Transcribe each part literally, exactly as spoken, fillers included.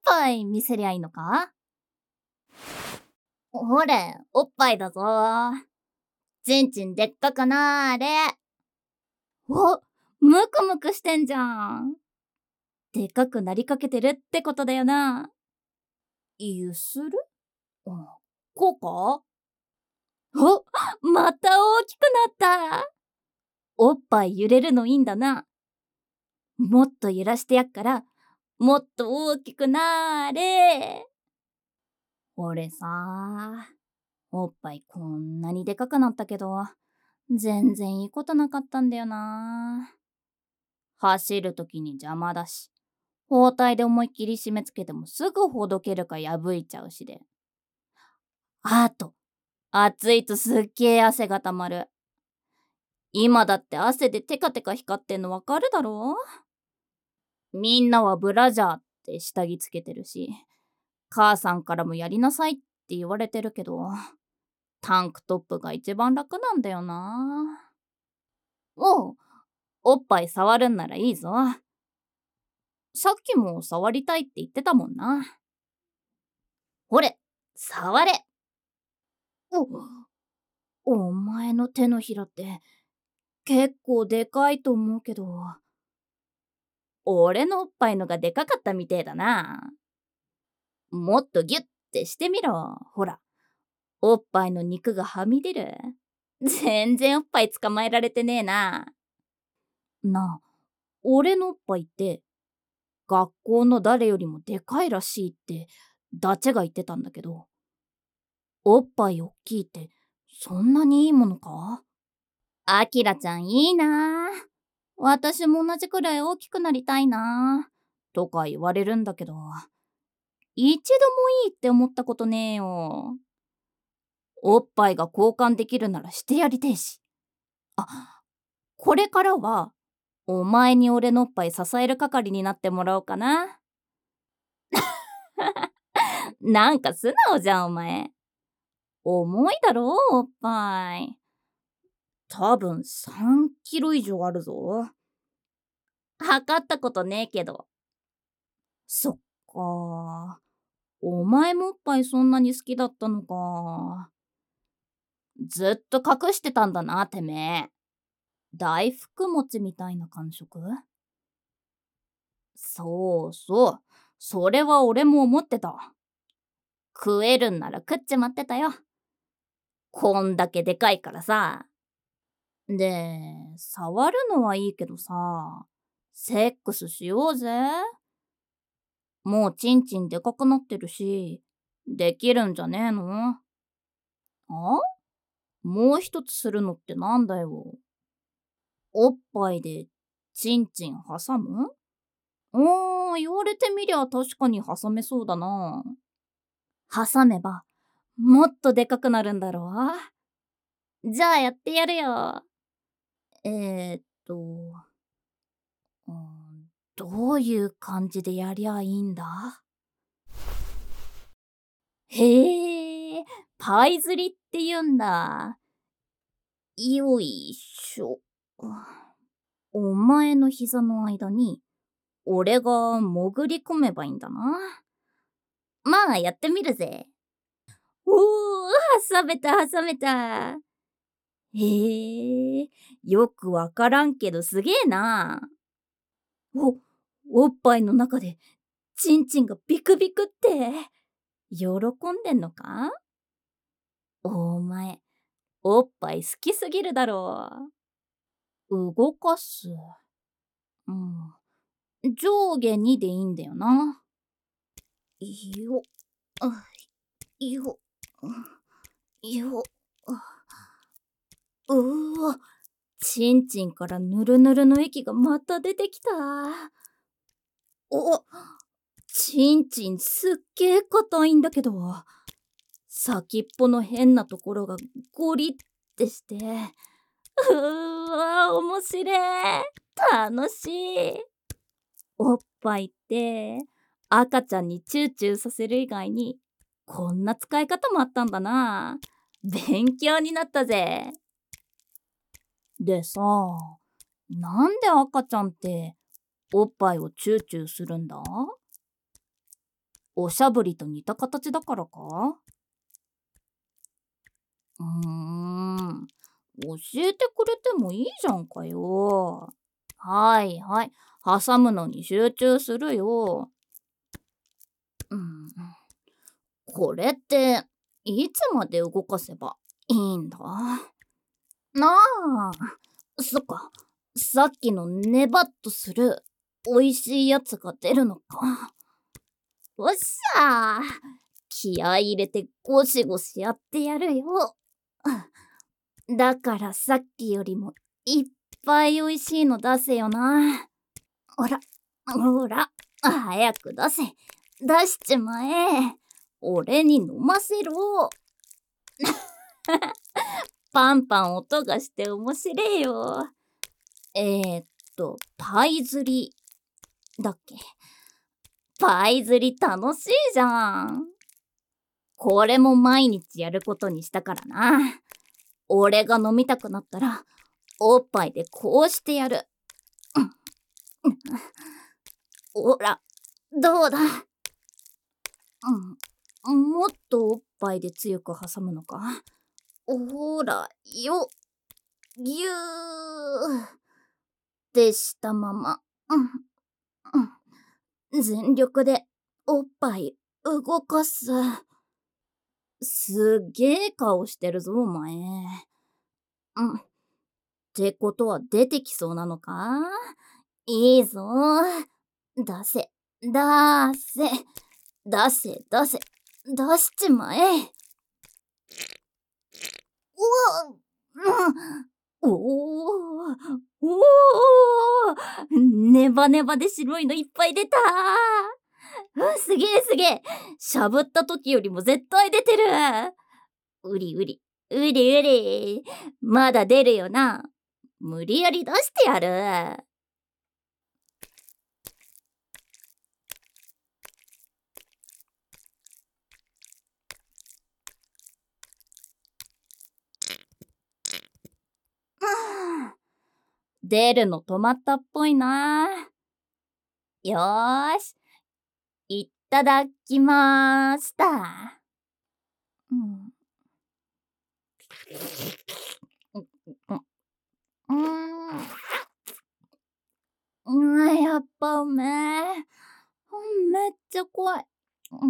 ぱい見せりゃいいのか？ほれ、おっぱいだぞ。ちんちんでっかくなーれ。お、むくむくしてんじゃん。でかくなりかけてるってことだよな。ゆする？うん、こうか？お、また大きくなった。おっぱい揺れるのいいんだな。もっと揺らしてやっから、もっと大きくなーれ。俺さ、おっぱいこんなにでかくなったけど、全然いいことなかったんだよな。走るときに邪魔だし、包帯で思いっきり締め付けてもすぐほどけるか破いちゃうしで。あと、暑いとすっげー汗がたまる。今だって汗でテカテカ光ってんのわかるだろ？みんなはブラジャーって下着つけてるし、母さんからもやりなさいって言われてるけど、タンクトップが一番楽なんだよな。おう、おっぱい触るんならいいぞ。さっきも触りたいって言ってたもんな。ほれ、触れ。お、お前の手のひらって結構でかいと思うけど、俺のおっぱいのがでかかったみてえだな。もっとギュッてしてみろ。ほら、おっぱいの肉がはみ出る。全然おっぱい捕まえられてねえな。なあ、俺のおっぱいって学校の誰よりもでかいらしいってダチェが言ってたんだけど、おっぱいおっきいってそんなにいいものか？あきらちゃんいいな。私も同じくらい大きくなりたいな。とか言われるんだけど、一度もいいって思ったことねえよ。おっぱいが交換できるならしてやりてえし。あ、これからはお前に俺のおっぱい支える係になってもらおうかな。なんか素直じゃんお前。重いだろおっぱい。多分さんキロ以上あるぞ。測ったことねえけど。そっか。お前もおっぱいそんなに好きだったのか。ずっと隠してたんだな、てめえ。大福餅みたいな感触？そうそう。それは俺も思ってた。食えるんなら食っちまってたよ。こんだけでかいからさ。で、触るのはいいけどさ、セックスしようぜ。もうチンチンでかくなってるし、できるんじゃねえの？あ？もう一つするのってなんだよ。おっぱいでチンチン挟む？おー、言われてみりゃ確かに挟めそうだな。挟めば、もっとでかくなるんだろう？じゃあやってやるよ。えー、っと、うん、どういう感じでやりゃいいんだ？へえ、パイ釣りって言うんだ。よいしょ。お前の膝の間に、俺が潜り込めばいいんだな。まあ、やってみるぜ。おー、挟めた、挟めた。へえ、よくわからんけどすげえな。お、おっぱいの中で、チンチンがビクビクって、喜んでんのか？お前、おっぱい好きすぎるだろう。動かす。うん。上下にでいいんだよな。よ、あよ、よ、うわ、ちんちんからぬるぬるの液がまた出てきた。お、ちんちんすっげー硬いんだけど、先っぽの変なところがゴリってして、うーわ、面白い。楽しい。おっぱいって赤ちゃんにチューチューさせる以外にこんな使い方もあったんだな。勉強になったぜ。でさ、なんで赤ちゃんっておっぱいをチューチューするんだ？ おしゃぶりと似た形だからか？うーん。教えてくれてもいいじゃんかよ。はいはい。挟むのに集中するよ。うん。これって、いつまで動かせばいいんだ？なあ。そっか。さっきのネバッとする美味しいやつが出るのか。おっしゃー。気合い入れてゴシゴシやってやるよ。だからさっきよりもいっぱい美味しいの出せよな。ほら、ほら、早く出せ。出しちまえ。俺に飲ませろ。パンパン音がして面白えよ。えー、っと、パイ釣りだっけ？パイ釣り楽しいじゃん。これも毎日やることにしたからな。俺が飲みたくなったら、おっぱいでこうしてやる。ほら、どうだ？うん、もっとおっぱいで強く挟むのか？ほら、よ、ぎゅーってしたまま、うんうん、全力でおっぱい動かす。すっげえ顔してるぞ、お前。うん。ってことは出てきそうなのか？いいぞ。出せ、出せ、出せ、出せ、出しちまえ。うわ、うん、おー、おー、ネバネバで白いのいっぱい出た。うん、すげえすげえ。しゃぶった時よりも絶対出てる。うりうり、うりうり。まだ出るよな。無理やり出してやる。出るの止まったっぽいな。よーし、いただきまーした。うん。うん。うん、やっぱうめえ。うん、めっちゃ怖い。うん。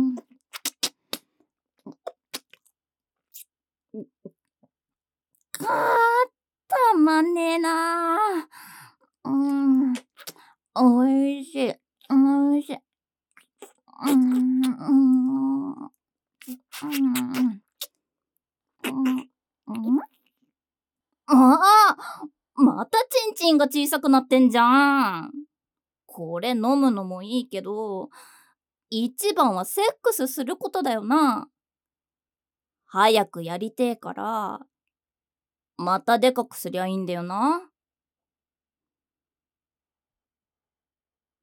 かー、たまんねえな。うん。おいしい。おいしい。うん。うん。うん。うん。ああ、またチンチンが小さくなってんじゃん。これ飲むのもいいけど、一番はセックスすることだよな。早くやりてえから、またでかくすりゃいいんだよな。